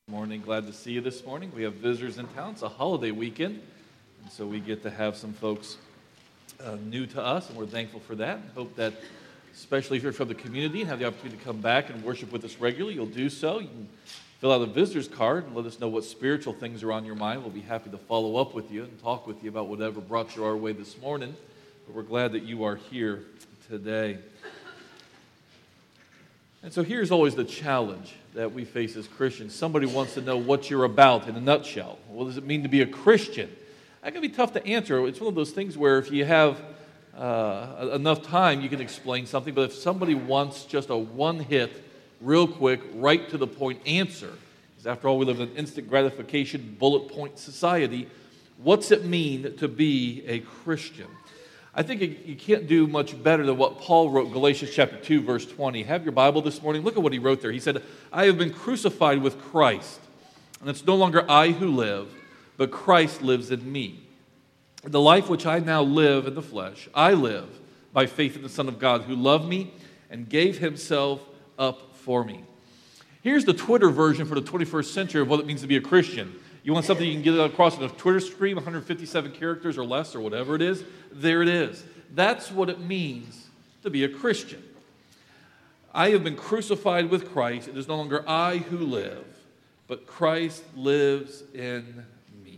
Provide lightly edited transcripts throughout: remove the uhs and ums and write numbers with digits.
Morning, glad to see you this morning. We have visitors in town. It's a holiday weekend, and so we get to have some folks new to us, and we're thankful for that. Hope that, especially if you're from the community and have the opportunity to come back and worship with us regularly, you'll do so. You can fill out a visitor's card and let us know what spiritual things are on your mind. We'll be happy to follow up with you and talk with you about whatever brought you our way this morning. But we're glad that you are here today. And so here's always the challenge that we face as Christians. Somebody wants to know what you're about in a nutshell. What does it mean to be a Christian? That can be tough to answer. It's one of those things where if you have enough time, you can explain something. But if somebody wants just a one-hit, real quick, right to the point answer, because after all, we live in an instant gratification, bullet point society, what's it mean to be a Christian? I think you can't do much better than what Paul wrote, Galatians chapter 2, verse 20. Have your Bible this morning. Look at what he wrote there. He said, I have been crucified with Christ, and it's no longer I who live, but Christ lives in me. The life which I now live in the flesh, I live by faith in the Son of God, who loved me and gave himself up for me. Here's the Twitter version for the 21st century of what it means to be a Christian. You want something you can get across in a Twitter stream, 157 characters or less or whatever it is? There it is. That's what it means to be a Christian. I have been crucified with Christ. It is no longer I who live, but Christ lives in me.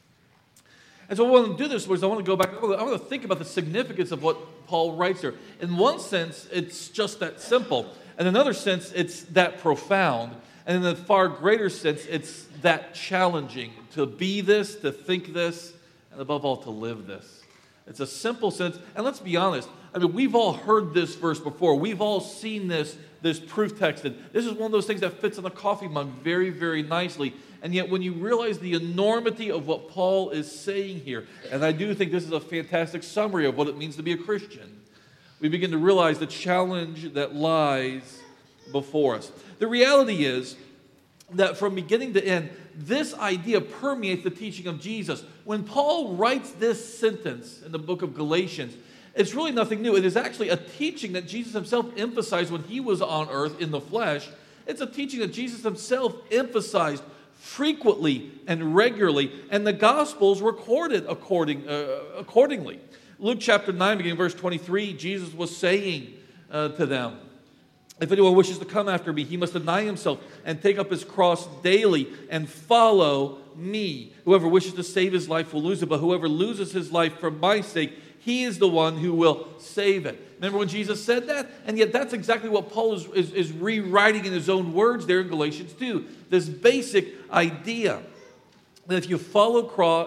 And so I want to do this, I want to go back, I want to think about the significance of what Paul writes here. In one sense, it's just that simple. In another sense, it's that profound. And in a far greater sense, it's that challenging to be this, to think this, and above all, to live this. It's a simple sense. And let's be honest. I mean, we've all heard this verse before. We've all seen this proof text. And this is one of those things that fits in a coffee mug very, very nicely. And yet when you realize the enormity of what Paul is saying here, and I do think this is a fantastic summary of what it means to be a Christian, we begin to realize the challenge that lies before us. The reality is that from beginning to end, this idea permeates the teaching of Jesus. When Paul writes this sentence in the book of Galatians, it's really nothing new. It is actually a teaching that Jesus himself emphasized when he was on earth in the flesh. It's a teaching that Jesus himself emphasized frequently and regularly, and the Gospels recorded accordingly. Luke chapter 9, beginning verse 23, Jesus was saying to them, if anyone wishes to come after me, he must deny himself and take up his cross daily and follow me. Whoever wishes to save his life will lose it, but whoever loses his life for my sake, he is the one who will save it. Remember when Jesus said that? And yet that's exactly what Paul is rewriting in his own words there in Galatians 2. This basic idea that if you follow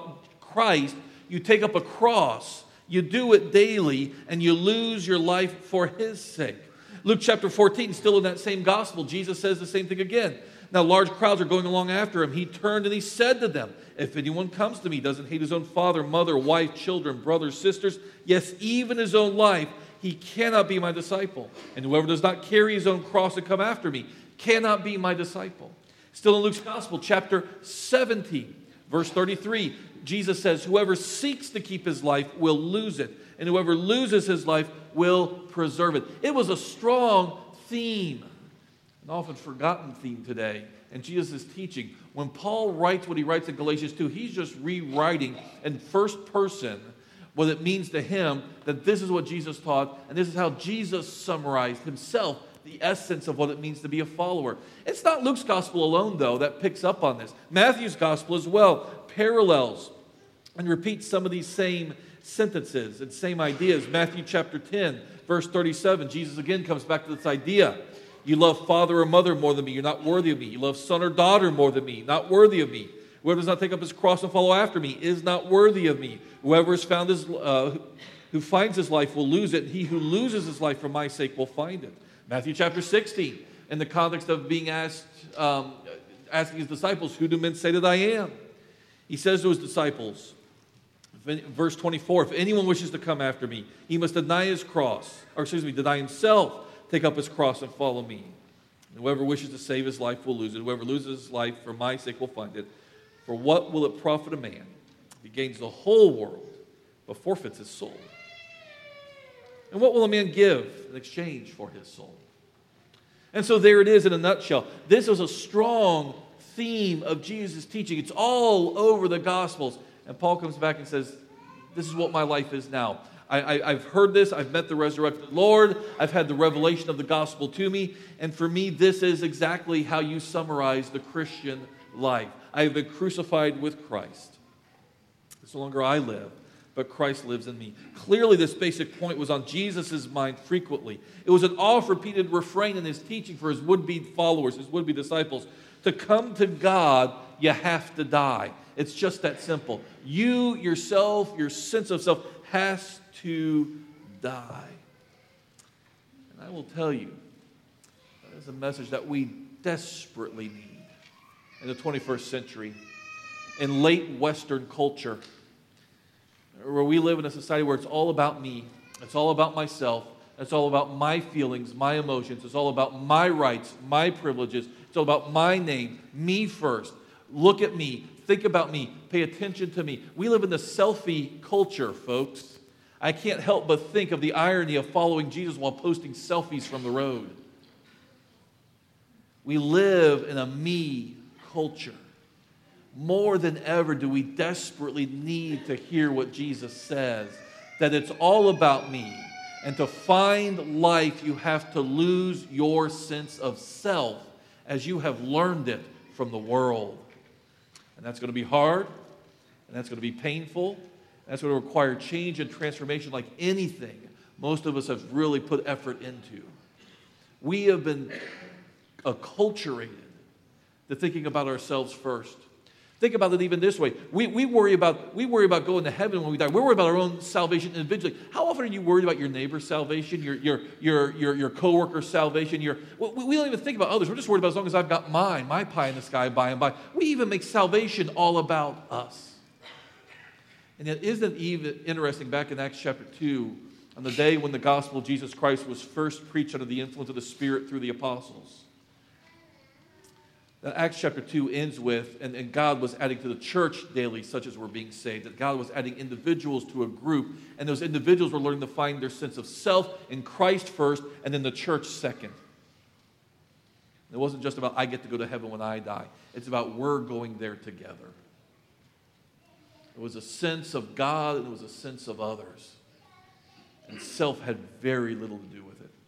Christ, you take up a cross, you do it daily, and you lose your life for his sake. Luke chapter 14, still in that same gospel, Jesus says the same thing again. Now large crowds are going along after him. He turned and he said to them, if anyone comes to me, doesn't hate his own father, mother, wife, children, brothers, sisters, yes, even his own life, he cannot be my disciple. And whoever does not carry his own cross and come after me cannot be my disciple. Still in Luke's gospel, chapter 17, verse 33, Jesus says, whoever seeks to keep his life will lose it, and whoever loses his life will preserve it. It was a strong theme, an often forgotten theme today in Jesus' teaching. When Paul writes what he writes in Galatians 2, he's just rewriting in first person what it means to him that this is what Jesus taught, and this is how Jesus summarized himself, the essence of what it means to be a follower. It's not Luke's gospel alone, though, that picks up on this. Matthew's gospel as well parallels and repeats some of these same sentences and same ideas. Matthew chapter 10, verse 37, Jesus again comes back to this idea. You love father or mother more than me, you're not worthy of me. You love son or daughter more than me, not worthy of me. Whoever does not take up his cross and follow after me is not worthy of me. Whoever has found who finds his life will lose it. He who loses his life for my sake will find it. Matthew chapter 16, in the context of being asking his disciples, who do men say that I am? He says to his disciples, verse 24, if anyone wishes to come after me, he must deny himself, take up his cross and follow me. And whoever wishes to save his life will lose it. Whoever loses his life for my sake will find it. For what will it profit a man if he gains the whole world but forfeits his soul? And what will a man give in exchange for his soul? And so there it is in a nutshell. This is a strong theme of Jesus' teaching. It's all over the Gospels. And Paul comes back and says, this is what my life is now. I've heard this. I've met the resurrected Lord. I've had the revelation of the gospel to me. And for me, this is exactly how you summarize the Christian life. I have been crucified with Christ. It's no longer I live, but Christ lives in me. Clearly, this basic point was on Jesus' mind frequently. It was an oft-repeated refrain in his teaching for his would-be followers, his would-be disciples. To come to God, you have to die. It's just that simple. You, yourself, your sense of self has to die. And I will tell you, that is a message that we desperately need in the 21st century, in late Western culture, where we live in a society where it's all about me, it's all about myself, it's all about my feelings, my emotions, it's all about my rights, my privileges, it's all about my name, me first. Look at me, think about me, pay attention to me. We live in the selfie culture, folks. I can't help but think of the irony of following Jesus while posting selfies from the road. We live in a me culture. More than ever do we desperately need to hear what Jesus says, that it's all about me. And to find life, you have to lose your sense of self as you have learned it from the world. And that's going to be hard, and that's going to be painful. That's going to require change and transformation like anything most of us have really put effort into. We have been acculturated to thinking about ourselves first. Think about it even this way. We worry about going to heaven when we die. We worry about our own salvation individually. How often are you worried about your neighbor's salvation, your coworker's salvation? We don't even think about others. We're just worried about as long as I've got mine, my pie in the sky by and by. We even make salvation all about us. And yet, isn't it even interesting, back in Acts chapter 2, on the day when the gospel of Jesus Christ was first preached under the influence of the Spirit through the apostles, that Acts chapter 2 ends with, and God was adding to the church daily, such as were being saved, that God was adding individuals to a group, and those individuals were learning to find their sense of self in Christ first, and then the church second. It wasn't just about I get to go to heaven when I die. It's about we're going there together. It was a sense of God, and it was a sense of others. And self had very little to do with it.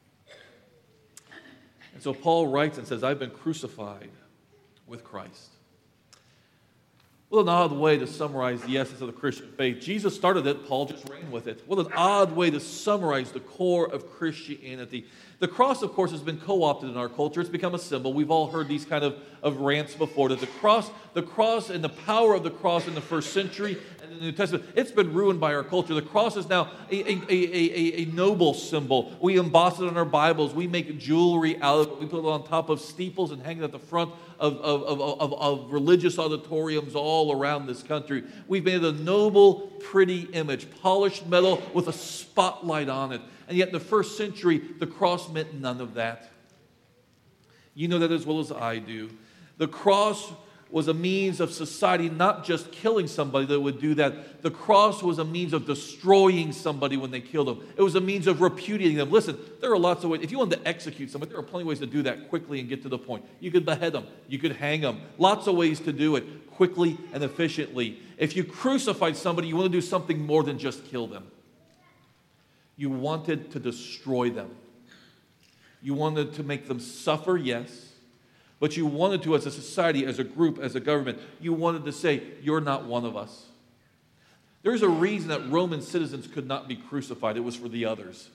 And so Paul writes and says, I've been crucified with Christ. What an odd way to summarize the essence of the Christian faith. Jesus started it, Paul just ran with it. What an odd way to summarize the core of Christianity. The cross, of course, has been co-opted in our culture. It's become a symbol. We've all heard these kind of rants before. That the cross and the power of the cross in the first century and in the New Testament, it's been ruined by our culture. The cross is now a noble symbol. We emboss it on our Bibles. We make jewelry out of it. We put it on top of steeples and hang it at the front of religious auditoriums all around this country. We've made a noble, pretty image, polished metal with a spotlight on it. And yet in the first century, the cross meant none of that. You know that as well as I do. The cross was a means of society not just killing somebody that would do that. The cross was a means of destroying somebody when they killed them. It was a means of repudiating them. Listen, there are lots of ways. If you wanted to execute somebody, there are plenty of ways to do that quickly and get to the point. You could behead them. You could hang them. Lots of ways to do it quickly and efficiently. If you crucified somebody, you want to do something more than just kill them. You wanted to destroy them. You wanted to make them suffer, yes. But you wanted to, as a society, as a group, as a government, you wanted to say, you're not one of us. There's a reason that Roman citizens could not be crucified. It was for the others.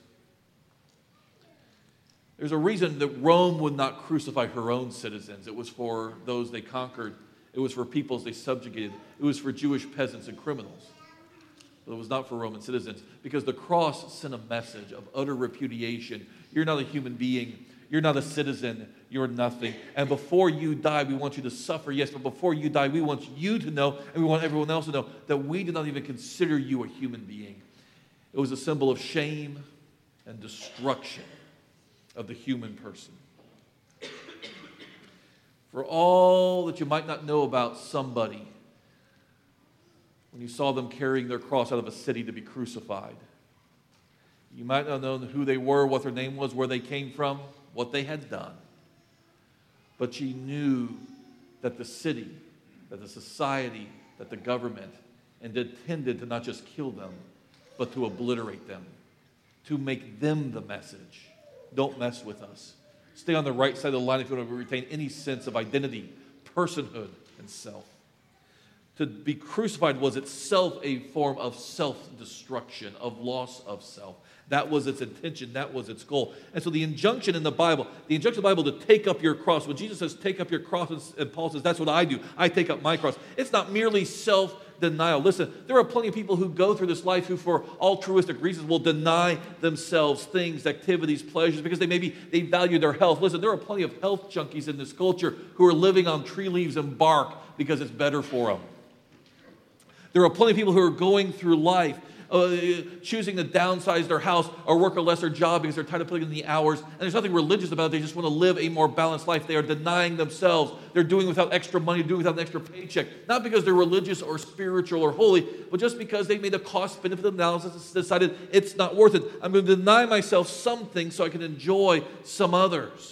There's a reason that Rome would not crucify her own citizens. It was for those they conquered. It was for peoples they subjugated. It was for Jewish peasants and criminals. But it was not for Roman citizens, because the cross sent a message of utter repudiation. You're not a human being. You're not a citizen. You're nothing. And before you die, we want you to suffer, yes, but before you die, we want you to know, and we want everyone else to know, that we do not even consider you a human being. It was a symbol of shame and destruction of the human person. For all that you might not know about somebody, when you saw them carrying their cross out of a city to be crucified, you might not know who they were, what their name was, where they came from, what they had done. But you knew that the city, that the society, that the government intended to not just kill them, but to obliterate them, to make them the message. Don't mess with us. Stay on the right side of the line if you want to retain any sense of identity, personhood, and self. To be crucified was itself a form of self-destruction, of loss of self. That was its intention. That was its goal. And so the injunction in the Bible to take up your cross, when Jesus says, take up your cross, and Paul says, that's what I do. I take up my cross. It's not merely self-denial. Listen, there are plenty of people who go through this life who, for altruistic reasons, will deny themselves things, activities, pleasures, because they value their health. Listen, there are plenty of health junkies in this culture who are living on tree leaves and bark because it's better for them. There are plenty of people who are going through life choosing to downsize their house or work a lesser job because they're tired of putting in the hours. And there's nothing religious about it. They just want to live a more balanced life. They are denying themselves. They're doing without extra money, doing without an extra paycheck. Not because they're religious or spiritual or holy, but just because they made a cost-benefit analysis and decided it's not worth it. I'm going to deny myself something so I can enjoy some others.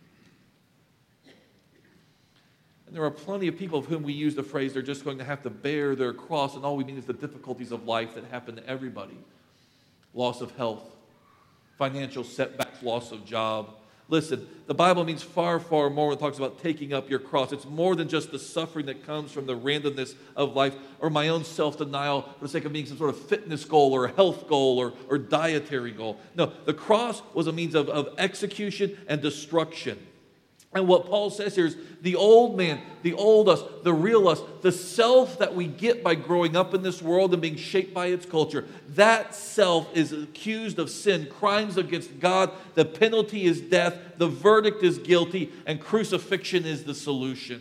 There are plenty of people of whom we use the phrase, they're just going to have to bear their cross, and all we mean is the difficulties of life that happen to everybody. Loss of health, financial setbacks, loss of job. Listen, the Bible means far, far more when it talks about taking up your cross. It's more than just the suffering that comes from the randomness of life or my own self-denial for the sake of being some sort of fitness goal or a health goal or dietary goal. No, the cross was a means of execution and destruction. And what Paul says here is the old man, the old us, the real us, the self that we get by growing up in this world and being shaped by its culture, that self is accused of sin, crimes against God. The penalty is death, the verdict is guilty, and crucifixion is the solution.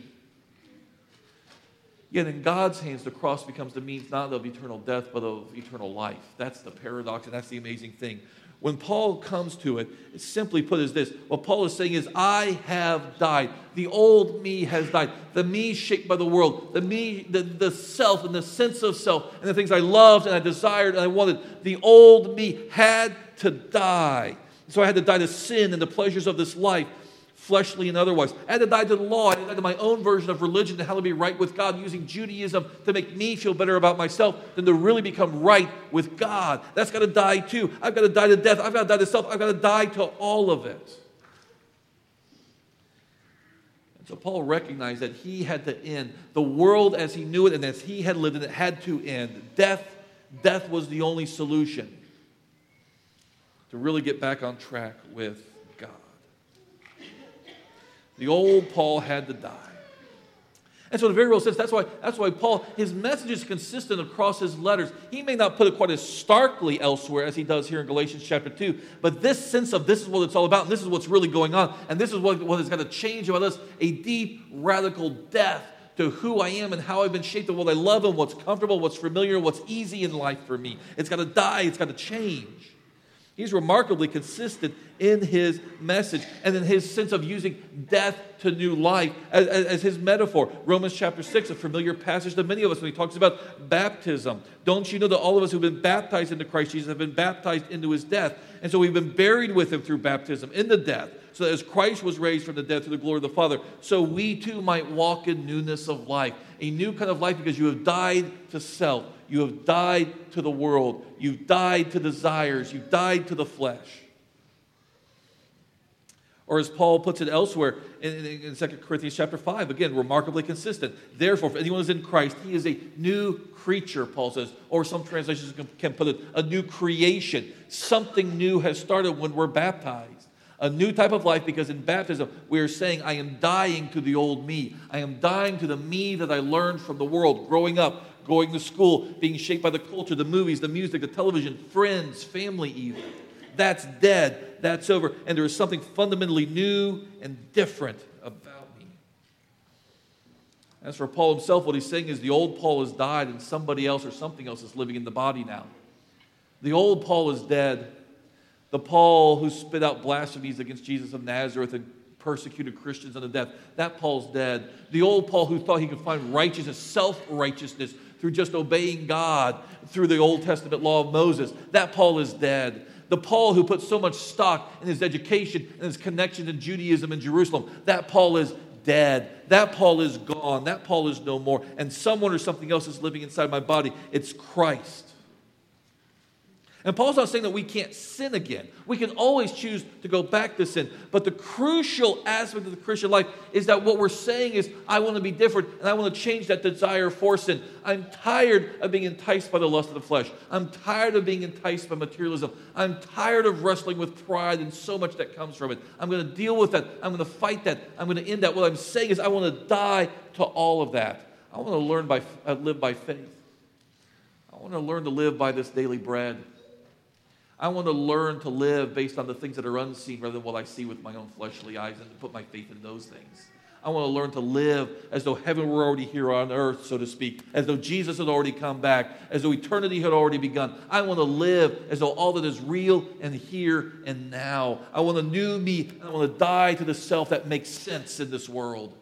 Yet in God's hands, the cross becomes the means not of eternal death, but of eternal life. That's the paradox, and that's the amazing thing. When Paul comes to it, it's simply put as this. What Paul is saying is, I have died. The old me has died. The me shaped by the world. The me, the self and the sense of self and the things I loved and I desired and I wanted. The old me had to die. So I had to die to sin and the pleasures of this life, fleshly and otherwise. I had to die to the law. I had to die to my own version of religion and how to be right with God, using Judaism to make me feel better about myself than to really become right with God. That's got to die too. I've got to die to death. I've got to die to self. I've got to die to all of it. And so Paul recognized that he had to end. The world as he knew it and as he had lived in it had to end. Death was the only solution to really get back on track with God. The old Paul had to die. And so in a very real sense, that's why Paul, his message is consistent across his letters. He may not put it quite as starkly elsewhere as he does here in Galatians chapter 2, but this sense of this is what it's all about, and this is what's really going on, and this is what is going to change about us, a deep, radical death to who I am and how I've been shaped and what I love and what's comfortable, what's familiar, what's easy in life for me. It's got to die. It's got to change. He's remarkably consistent in his message and in his sense of using death to new life as his metaphor. Romans chapter 6, a familiar passage to many of us when he talks about baptism. Don't you know that all of us who have been baptized into Christ Jesus have been baptized into his death? And so we've been buried with him through baptism in the death, so that as Christ was raised from the dead through the glory of the Father, so we too might walk in newness of life. A new kind of life because you have died to self. You have died to the world. You've died to desires. You've died to the flesh. Or as Paul puts it elsewhere in 2 Corinthians chapter 5, again, remarkably consistent. Therefore, if anyone is in Christ, he is a new creature, Paul says. Or some translations can put it, a new creation. Something new has started when we're baptized. A new type of life, because in baptism we are saying, I am dying to the old me. I am dying to the me that I learned from the world, growing up, going to school, being shaped by the culture, the movies, the music, the television, friends, family even. That's dead. That's over. And there is something fundamentally new and different about me. As for Paul himself, what he's saying is the old Paul has died and somebody else or something else is living in the body now. The old Paul is dead. The Paul who spit out blasphemies against Jesus of Nazareth and persecuted Christians unto death, that Paul's dead. The old Paul who thought he could find righteousness, self-righteousness, through just obeying God through the Old Testament law of Moses, that Paul is dead. The Paul who put so much stock in his education and his connection to Judaism in Jerusalem, that Paul is dead. That Paul is gone. That Paul is no more. And someone or something else is living inside my body. It's Christ. And Paul's not saying that we can't sin again. We can always choose to go back to sin. But the crucial aspect of the Christian life is that what we're saying is, I want to be different, and I want to change that desire for sin. I'm tired of being enticed by the lust of the flesh. I'm tired of being enticed by materialism. I'm tired of wrestling with pride and so much that comes from it. I'm going to deal with that. I'm going to fight that. I'm going to end that. What I'm saying is I want to die to all of that. I want to live by faith. I want to learn to live by this daily bread. I want to learn to live based on the things that are unseen rather than what I see with my own fleshly eyes, and to put my faith in those things. I want to learn to live as though heaven were already here on earth, so to speak, as though Jesus had already come back, as though eternity had already begun. I want to live as though all that is real and here and now. I want a new me, and I want to die to the self that makes sense in this world.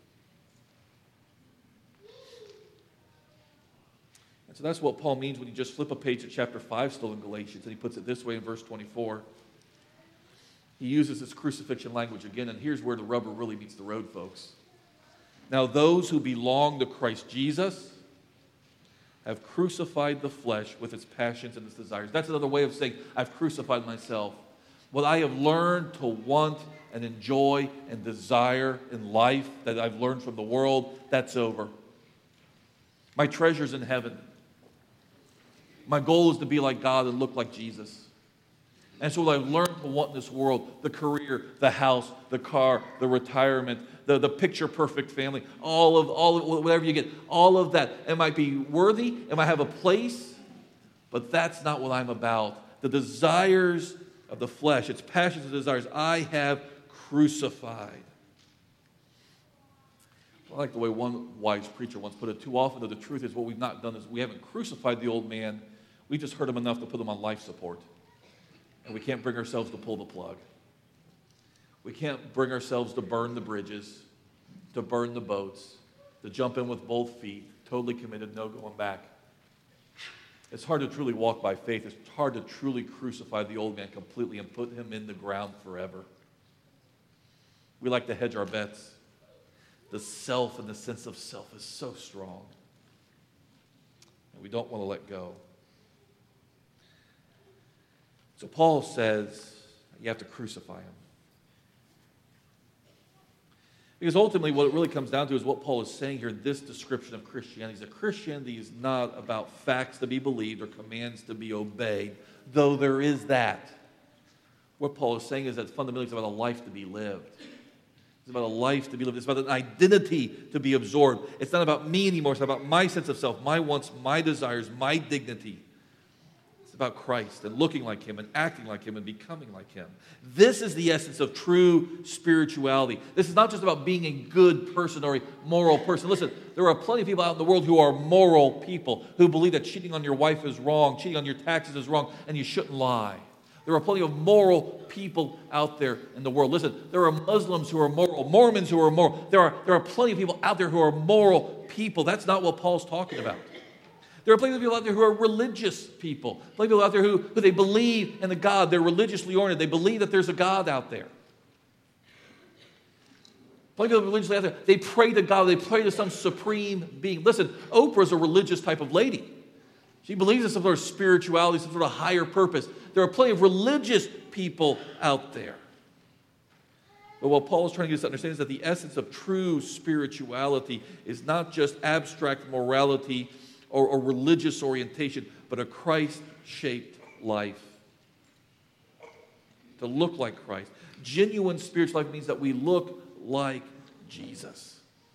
So that's what Paul means when you just flip a page to chapter 5 still in Galatians, and he puts it this way in verse 24. He uses this crucifixion language again, and here's where the rubber really meets the road, folks. Now those who belong to Christ Jesus have crucified the flesh with its passions and its desires. That's another way of saying, I've crucified myself. What I have learned to want and enjoy and desire in life that I've learned from the world, that's over. My treasure's in heaven. My goal is to be like God and look like Jesus. And so what I've learned to want in this world, the career, the house, the car, the retirement, the picture-perfect family, all of whatever you get, all of that. It might be worthy, it might have a place, but that's not what I'm about. The desires of the flesh, its passions and desires, I have crucified. I like the way one wise preacher once put it. Too often, the truth is what we've not done is we haven't crucified the old man. We just hurt him enough to put him on life support. And we can't bring ourselves to pull the plug. We can't bring ourselves to burn the bridges, to burn the boats, to jump in with both feet, totally committed, no going back. It's hard to truly walk by faith. It's hard to truly crucify the old man completely and put him in the ground forever. We like to hedge our bets. The self and the sense of self is so strong. And we don't want to let go. So Paul says you have to crucify him. Because ultimately what it really comes down to is what Paul is saying here in this description of Christianity. Is that Christianity is not about facts to be believed or commands to be obeyed, though there is that. What Paul is saying is that fundamentally it's about a life to be lived. It's about a life to be lived. It's about an identity to be absorbed. It's not about me anymore. It's about my sense of self, my wants, my desires, my dignity. It's about Christ and looking like Him and acting like Him and becoming like Him. This is the essence of true spirituality. This is not just about being a good person or a moral person. Listen, there are plenty of people out in the world who are moral people, who believe that cheating on your wife is wrong, cheating on your taxes is wrong, and you shouldn't lie. There are plenty of moral people out there in the world. Listen, there are Muslims who are moral, Mormons who are moral. There are plenty of people out there who are moral people. That's not what Paul's talking about. There are plenty of people out there who are religious people. Plenty of people out there who they believe in a God. They're religiously oriented. They believe that there's a God out there. Plenty of people religiously out there. They pray to God. They pray to some supreme being. Listen, Oprah's a religious type of lady. She believes in some sort of spirituality, some sort of higher purpose. There are plenty of religious people out there. But what Paul is trying to get us to understand is that the essence of true spirituality is not just abstract morality or religious orientation, but a Christ-shaped life. To look like Christ. Genuine spiritual life means that we look like Jesus.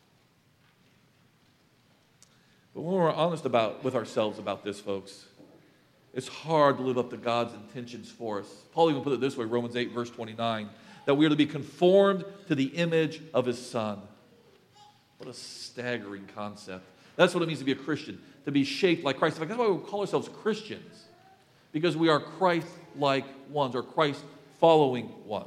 But when we're honest with ourselves about this, folks, it's hard to live up to God's intentions for us. Paul even put it this way, Romans 8, verse 29, that we are to be conformed to the image of His Son. What a staggering concept. That's what it means to be a Christian, to be shaped like Christ. In fact, that's why we call ourselves Christians, because we are Christ-like ones, or Christ-following ones.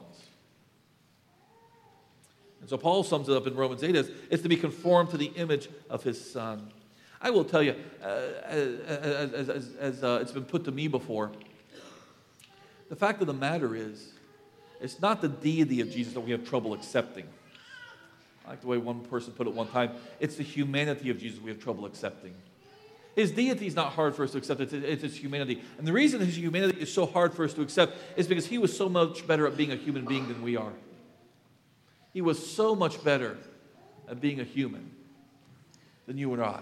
And so Paul sums it up in Romans 8 as it's to be conformed to the image of His Son. I will tell you, as it's been put to me before, the fact of the matter is, it's not the deity of Jesus that we have trouble accepting. I like the way one person put it one time. It's the humanity of Jesus we have trouble accepting. His deity is not hard for us to accept. It's his humanity. And the reason his humanity is so hard for us to accept is because he was so much better at being a human being than we are. He was so much better at being a human than you and I.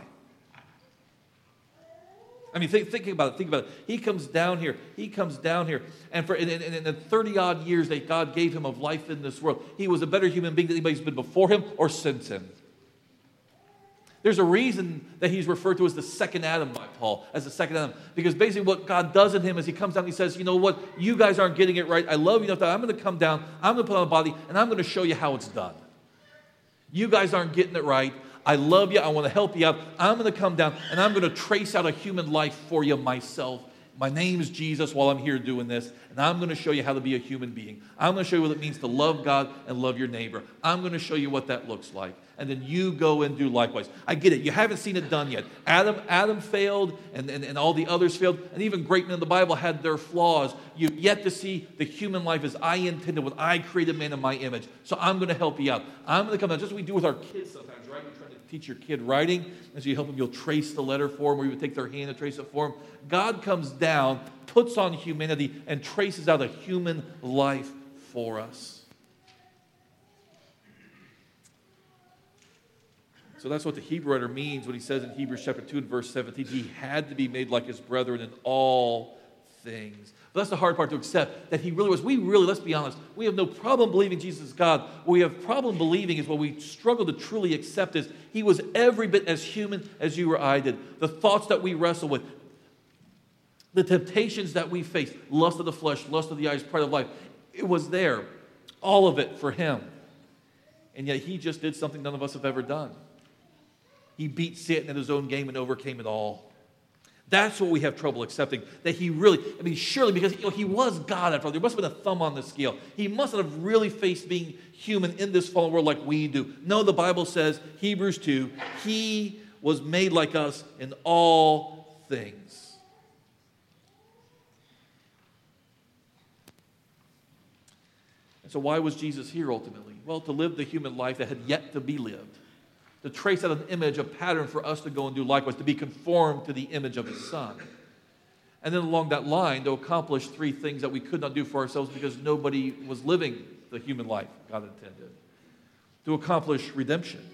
I mean, think about it. He comes down here. And for in the 30-odd years that God gave him of life in this world, he was a better human being than anybody's been before him or since him. There's a reason that he's referred to as the second Adam by Paul, as the second Adam. Because basically what God does in him is he comes down and he says, you know what, you guys aren't getting it right. I love you enough that I'm going to come down, I'm going to put on a body, and I'm going to show you how it's done. You guys aren't getting it right. I love you. I want to help you out. I'm going to come down and I'm going to trace out a human life for you myself. My name is Jesus while I'm here doing this, and I'm going to show you how to be a human being. I'm going to show you what it means to love God and love your neighbor. I'm going to show you what that looks like. And then you go and do likewise. I get it. You haven't seen it done yet. Adam failed, and all the others failed, and even great men in the Bible had their flaws. You've yet to see the human life as I intended when I created man in my image. So I'm going to help you out. I'm going to come down, just as we do with our kids sometimes, right? We're trying to teach your kid writing. As you help them, you'll trace the letter for them, or you would take their hand and trace it for them. God comes down, puts on humanity, and traces out a human life for us. So that's what the Hebrew writer means when he says in Hebrews chapter 2 and verse 17, he had to be made like his brethren in all things. But that's the hard part to accept, that he really was. We really, let's be honest, we have no problem believing Jesus is God. What we have problem believing is what we struggle to truly accept is he was every bit as human as you or I did. The thoughts that we wrestle with, the temptations that we face, lust of the flesh, lust of the eyes, pride of life, it was there, all of it for him. And yet he just did something none of us have ever done. He beat Satan at his own game and overcame it all. That's what we have trouble accepting. That he really, surely, because he was God after all. There must have been a thumb on the scale. He must not have really faced being human in this fallen world like we do. No, the Bible says, Hebrews 2, he was made like us in all things. And so why was Jesus here ultimately? Well, to live the human life that had yet to be lived. To trace out an image, a pattern for us to go and do likewise, to be conformed to the image of his Son. And then along that line, to accomplish three things that we could not do for ourselves because nobody was living the human life God intended. To accomplish redemption.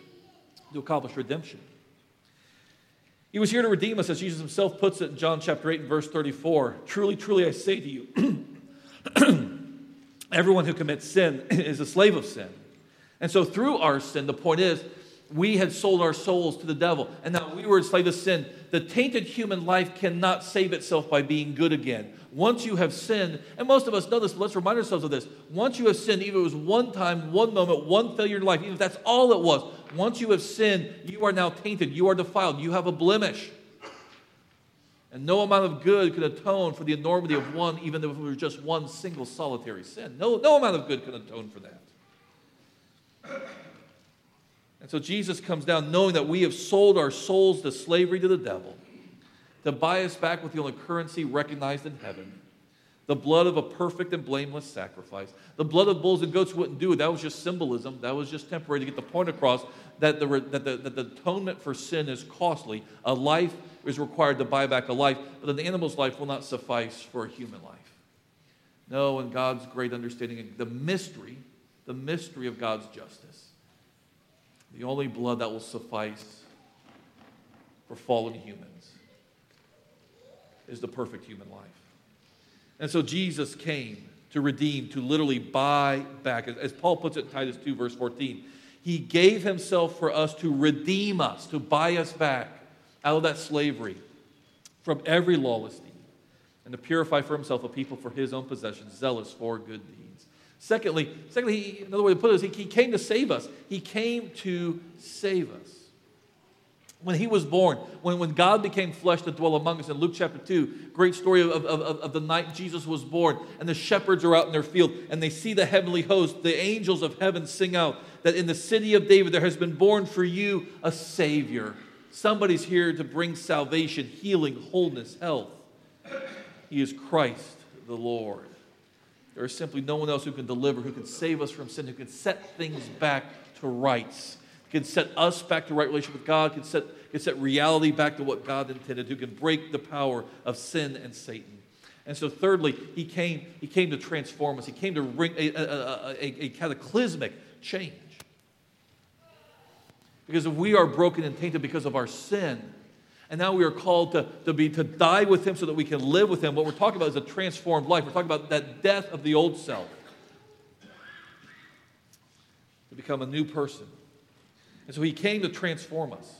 He was here to redeem us, as Jesus himself puts it in John chapter 8 and verse 34. Truly, truly, I say to you, everyone who commits sin is a slave of sin. And so through our sin, the point is, we had sold our souls to the devil, and now we were enslaved to sin. The tainted human life cannot save itself by being good again. Once you have sinned, and most of us know this, but let's remind ourselves of this. Once you have sinned, even if it was one time, one moment, one failure in life, even if that's all it was, once you have sinned, you are now tainted, you are defiled, you have a blemish. And no amount of good could atone for the enormity of one, even if it was just one single solitary sin. No amount of good could atone for that. And so Jesus comes down knowing that we have sold our souls to slavery to the devil, to buy us back with the only currency recognized in heaven, the blood of a perfect and blameless sacrifice. The blood of bulls and goats wouldn't do it. That was just symbolism. That was just temporary to get the point across that the atonement for sin is costly. A life is required to buy back a life, but an animal's life will not suffice for a human life. No, in God's great understanding, the mystery of God's justice. The only blood that will suffice for fallen humans is the perfect human life. And so Jesus came to redeem, to literally buy back. As Paul puts it in Titus 2, verse 14, he gave himself for us to redeem us, to buy us back out of that slavery from every lawless deed, and to purify for himself a people for his own possession, zealous for good deeds. Secondly, another way to put it is he came to save us. He came to save us. When he was born, when God became flesh to dwell among us in Luke chapter 2, great story of the night Jesus was born, and the shepherds are out in their field, and they see the heavenly host, the angels of heaven sing out that in the city of David there has been born for you a Savior. Somebody's here to bring salvation, healing, wholeness, health. He is Christ the Lord. There is simply no one else who can deliver, who can save us from sin, who can set things back to rights, can set us back to right relationship with God, can set reality back to what God intended, who can break the power of sin and Satan. And so thirdly, he came to transform us. He came to bring a cataclysmic change. Because if we are broken and tainted because of our sin, and now we are called to die with him so that we can live with him, what we're talking about is a transformed life. We're talking about that death of the old self. To become a new person. And so he came to transform us.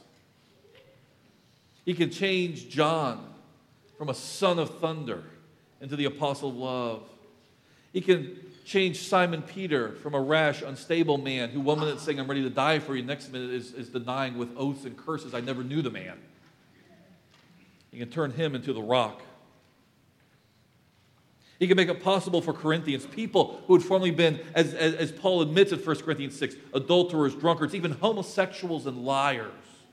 He can change John from a son of thunder into the apostle of love. He can change Simon Peter from a rash, unstable man who one minute is saying, I'm ready to die for you, next minute is denying with oaths and curses, I never knew the man. He can turn him into the rock. He can make it possible for Corinthians, people who had formerly been, as Paul admits in 1 Corinthians 6, adulterers, drunkards, even homosexuals and liars.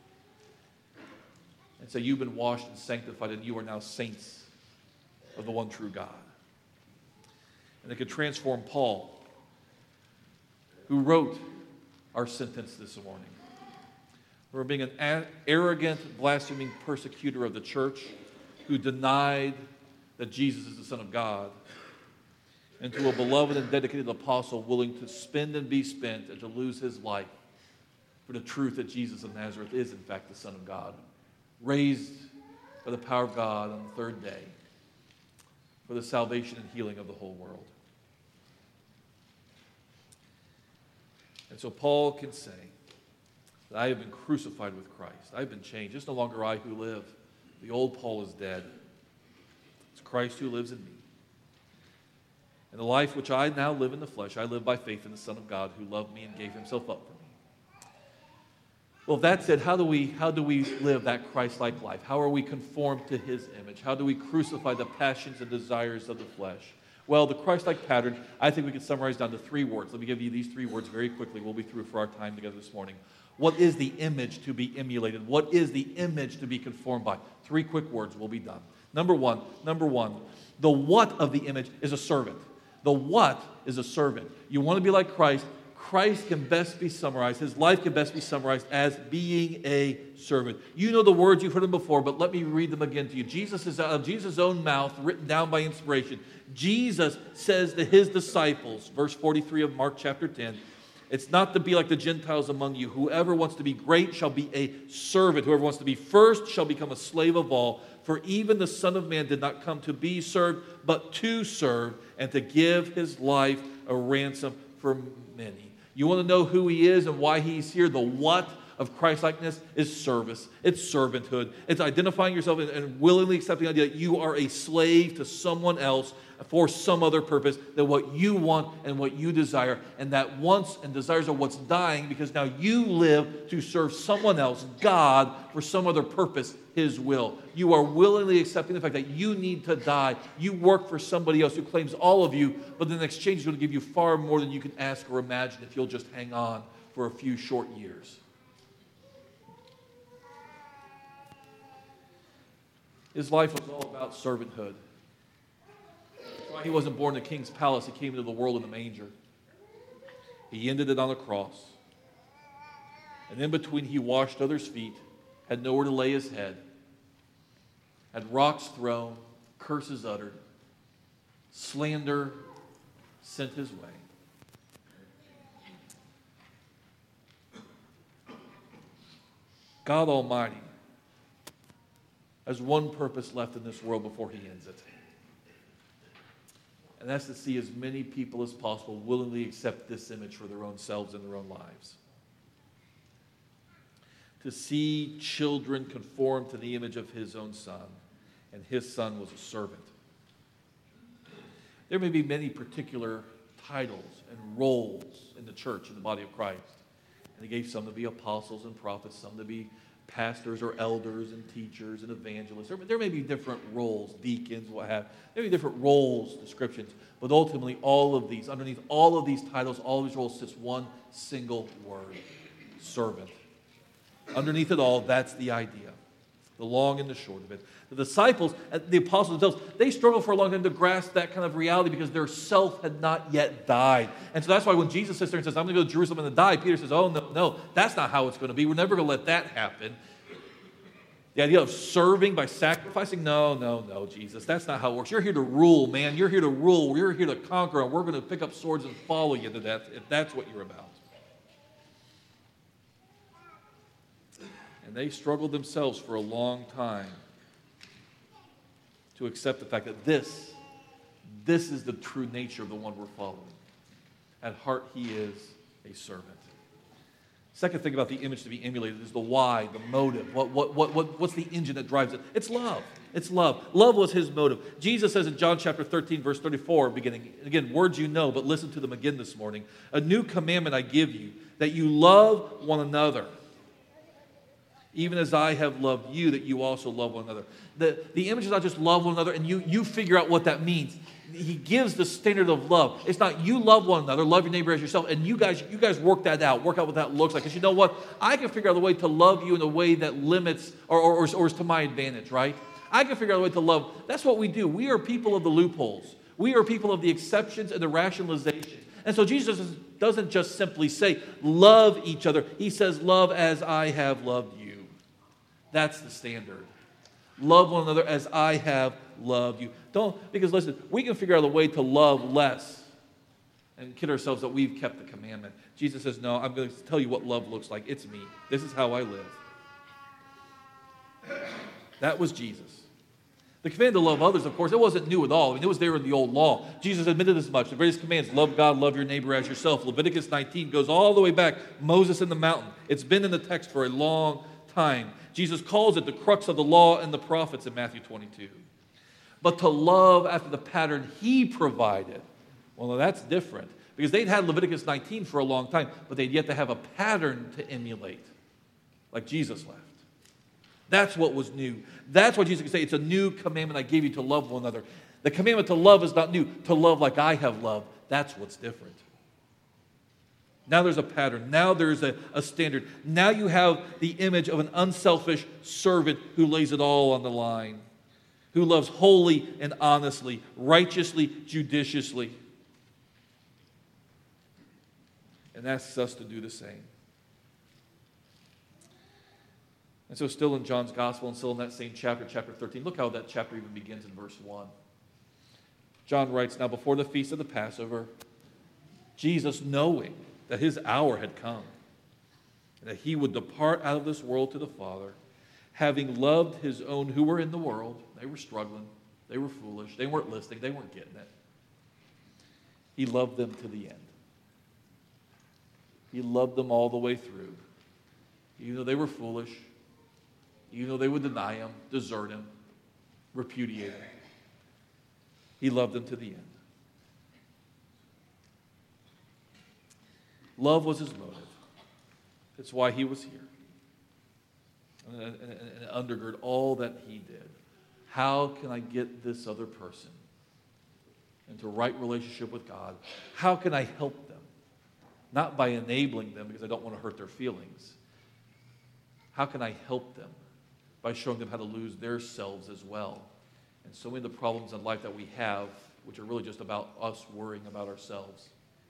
And say, you've been washed and sanctified, and you are now saints of the one true God. And it could transform Paul, who wrote our sentence this morning. For being an arrogant, blaspheming persecutor of the church, who denied that Jesus is the Son of God, and to a beloved and dedicated apostle willing to spend and be spent and to lose his life for the truth that Jesus of Nazareth is in fact the Son of God, raised by the power of God on the third day for the salvation and healing of the whole world. And so Paul can say that I have been crucified with Christ. I have been changed. It's no longer I who live. The old Paul is dead. It's Christ who lives in me. And the life which I now live in the flesh, I live by faith in the Son of God who loved me and gave himself up for me. Well, that said, how do we live that Christ-like life? How are we conformed to his image? How do we crucify the passions and desires of the flesh? Well, the Christ-like pattern, I think we can summarize down to 3 words. Let me give you these 3 words very quickly. We'll be through for our time together this morning. What is the image to be emulated? What is the image to be conformed by? 3 quick words, we'll be done. Number one, the what of the image is a servant. The what is a servant. You want to be like Christ. Christ can best be summarized, his life can best be summarized as being a servant. You know the words, you've heard them before, but let me read them again to you. Jesus is out of Jesus' own mouth, written down by inspiration. Jesus says to his disciples, verse 43 of Mark chapter 10, it's not to be like the Gentiles among you. Whoever wants to be great shall be a servant. Whoever wants to be first shall become a slave of all. For even the Son of Man did not come to be served, but to serve and to give his life a ransom for many. You want to know who he is and why he's here? The what of Christ-likeness is service. It's servanthood. It's identifying yourself and willingly accepting the idea that you are a slave to someone else for some other purpose than what you want and what you desire. And that wants and desires are what's dying because now you live to serve someone else, God, for some other purpose, his will. You are willingly accepting the fact that you need to die. You work for somebody else who claims all of you, but in exchange is going to give you far more than you can ask or imagine if you'll just hang on for a few short years. His life was all about servanthood. That's why he wasn't born in the king's palace. He came into the world in a manger. He ended it on the cross. And in between, he washed others' feet, had nowhere to lay his head, had rocks thrown, curses uttered, slander sent his way. God Almighty has one purpose left in this world before he ends it. And that's to see as many people as possible willingly accept this image for their own selves and their own lives. To see children conform to the image of his own Son. And his Son was a servant. There may be many particular titles and roles in the church, in the body of Christ. And he gave some to be apostles and prophets, some to be pastors or elders and teachers and evangelists. There may be different roles, deacons, what have. There may be different roles, descriptions. But ultimately, all of these, underneath all of these titles, all of these roles sits one single word: servant. Underneath it all, that's the idea. The long and the short of it. The disciples, the apostles themselves, they struggled for a long time to grasp that kind of reality because their self had not yet died. And so that's why when Jesus sits there and says, I'm going to go to Jerusalem and die, Peter says, oh, no, that's not how it's going to be. We're never going to let that happen. The idea of serving by sacrificing, no, Jesus, that's not how it works. You're here to rule, man. You're here to rule. You're here to conquer, and we're going to pick up swords and follow you to death if that's what you're about. And they struggled themselves for a long time to accept the fact that this is the true nature of the one we're following. At heart, he is a servant. Second thing about the image to be emulated is the why, the motive. What's the engine that drives it? It's love. It's love. Love was his motive. Jesus says in John chapter 13, verse 34, beginning, again, words you know, but listen to them again this morning. A new commandment I give you, that you love one another. Even as I have loved you, that you also love one another. The image is not just love one another, and you figure out what that means. He gives the standard of love. It's not you love one another, love your neighbor as yourself, and you guys work that out. Work out what that looks like. Because you know what? I can figure out a way to love you in a way that limits or is to my advantage, right? I can figure out a way to love. That's what we do. We are people of the loopholes. We are people of the exceptions and the rationalization. And so Jesus doesn't just simply say, love each other. He says, love as I have loved you. That's the standard. Love one another as I have loved you. Because listen, we can figure out a way to love less and kid ourselves that we've kept the commandment. Jesus says, no, I'm going to tell you what love looks like. It's me. This is how I live. That was Jesus. The command to love others, of course, it wasn't new at all. I mean, it was there in the old law. Jesus admitted as much. The greatest commands, love God, love your neighbor as yourself. Leviticus 19 goes all the way back. Moses in the mountain. It's been in the text for a long time. Jesus calls it the crux of the law and the prophets in Matthew 22. But to love after the pattern he provided, well, that's different. Because they'd had Leviticus 19 for a long time, but they'd yet to have a pattern to emulate, like Jesus left. That's what was new. That's why Jesus could say, it's a new commandment I give you to love one another. The commandment to love is not new. To love like I have loved, that's what's different. Now there's a pattern. Now there's a standard. Now you have the image of an unselfish servant who lays it all on the line, who loves wholly and honestly, righteously, judiciously, and asks us to do the same. And so still in John's Gospel and still in that same chapter, chapter 13, look how that chapter even begins in verse 1. John writes, now before the feast of the Passover, Jesus, knowing that his hour had come, and that he would depart out of this world to the Father, having loved his own who were in the world. They were struggling. They were foolish. They weren't listening. They weren't getting it. He loved them to the end. He loved them all the way through. Even though they were foolish, even though they would deny him, desert him, repudiate him, he loved them to the end. Love was his motive. It's why he was here. And undergird all that he did. How can I get this other person into right relationship with God? How can I help them? Not by enabling them because I don't want to hurt their feelings. How can I help them? By showing them how to lose their selves as well. And so many of the problems in life that we have, which are really just about us worrying about ourselves,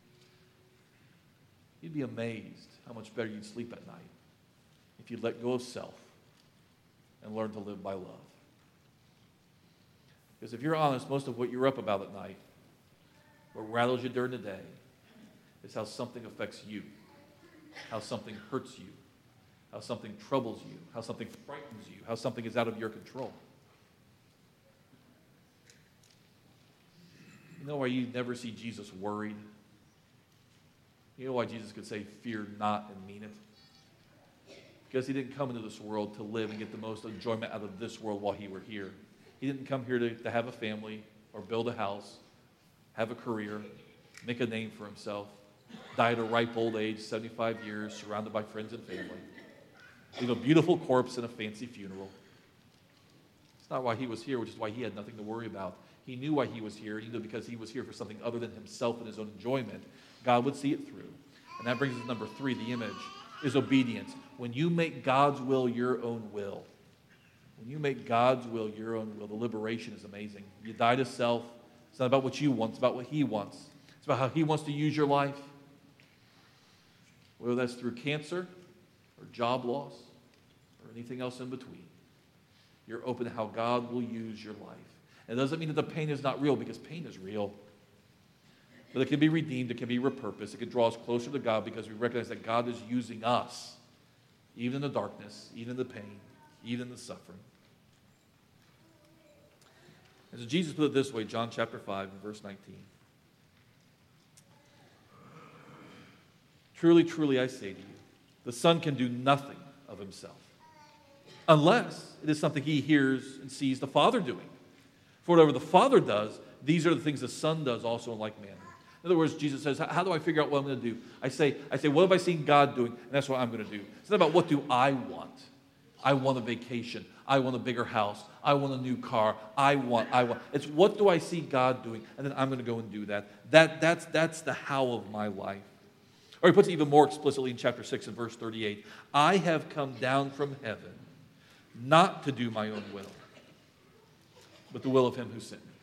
you'd be amazed how much better you'd sleep at night if you'd let go of self and learn to live by love. Because if you're honest, most of what you're up about at night, what rattles you during the day, is how something affects you, how something hurts you, how something troubles you, how something frightens you, how something is out of your control. You know why you never see Jesus worried? You know why Jesus could say, fear not, and mean it? Because he didn't come into this world to live and get the most enjoyment out of this world while he were here. He didn't come here to have a family or build a house, have a career, make a name for himself, die at a ripe old age, 75 years, surrounded by friends and family. Leave a beautiful corpse in a fancy funeral. It's not why he was here, which is why he had nothing to worry about. He knew why he was here. He knew because he was here for something other than himself and his own enjoyment. God would see it through. And that brings us to number 3, the image is obedience. When you make God's will your own will, When you make God's will your own will, the liberation is amazing. You die to self. It's not about what you want. It's about what He wants. It's about how He wants to use your life. Whether that's through cancer or job loss or anything else in between. You're open to how God will use your life. And it doesn't mean that the pain is not real, because pain is real. But it can be redeemed. It can be repurposed. It can draw us closer to God because we recognize that God is using us, even in the darkness, even in the pain, even in the suffering. And so Jesus put it this way, John chapter 5 and verse 19. Truly, truly, I say to you, the Son can do nothing of himself, unless it is something he hears and sees the Father doing. For whatever the Father does, these are the things the Son does also in like manner. In other words, Jesus says, how do I figure out what I'm going to do? I say, what have I seen God doing? And that's what I'm going to do. It's not about what do I want. I want a vacation. I want a bigger house. I want a new car. I want. It's what do I see God doing? And then I'm going to go and do that. That's the how of my life. Or he puts it even more explicitly in chapter 6 and verse 38. I have come down from heaven not to do my own will, but the will of him who sent me.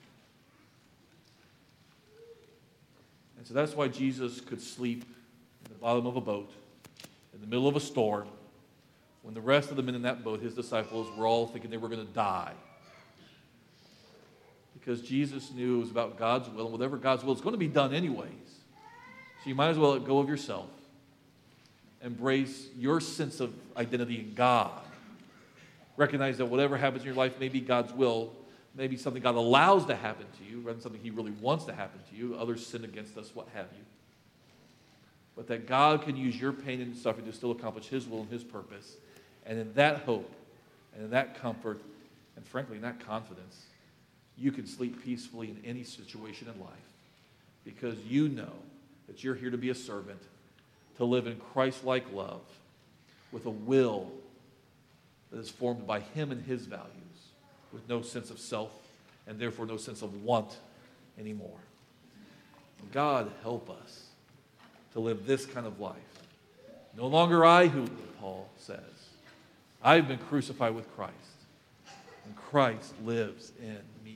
And so that's why Jesus could sleep in the bottom of a boat in the middle of a storm when the rest of the men in that boat, his disciples, were all thinking they were going to die. Because Jesus knew it was about God's will, and whatever God's will is going to be done anyways. So you might as well let go of yourself. Embrace your sense of identity in God. Recognize that whatever happens in your life may be God's will, maybe something God allows to happen to you, rather than something he really wants to happen to you. Others sin against us, what have you. But that God can use your pain and suffering to still accomplish his will and his purpose. And in that hope, and in that comfort, and frankly in that confidence, you can sleep peacefully in any situation in life. Because you know that you're here to be a servant, to live in Christ-like love, with a will that is formed by him and his values, with no sense of self, and therefore no sense of want anymore. God help us to live this kind of life. No longer I who live, Paul says. I've been crucified with Christ, and Christ lives in me.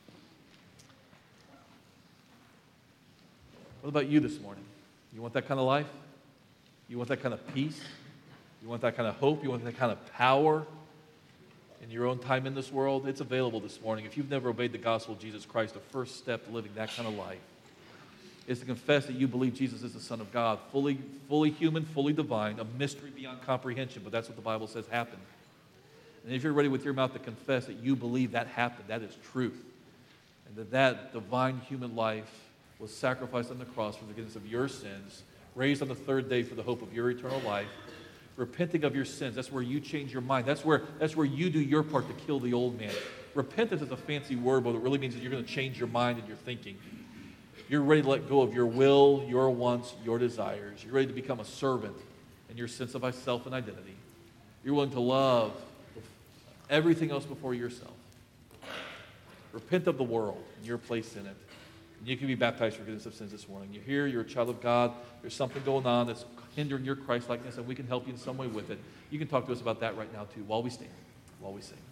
What about you this morning? You want that kind of life? You want that kind of peace? You want that kind of hope? You want that kind of power in your own time in this world? It's available this morning. If you've never obeyed the gospel of Jesus Christ, the first step to living that kind of life is to confess that you believe Jesus is the Son of God, fully human, fully divine, a mystery beyond comprehension, but that's what the Bible says happened. And if you're ready with your mouth to confess that you believe that happened, that is truth, and that divine human life was sacrificed on the cross for the forgiveness of your sins, raised on the third day for the hope of your eternal life, repenting of your sins, that's where you change your mind. That's where you do your part to kill the old man. Repentance is a fancy word, but it really means that you're going to change your mind and your thinking. You're ready to let go of your will, your wants, your desires. You're ready to become a servant in your sense of self and identity. You're willing to love everything else before yourself. Repent of the world and your place in it. And you can be baptized for forgiveness of sins this morning. You're here, you're a child of God. There's something going on that's hindering your Christ-likeness, and we can help you in some way with it. You can talk to us about that right now, too, while we stand, while we sing.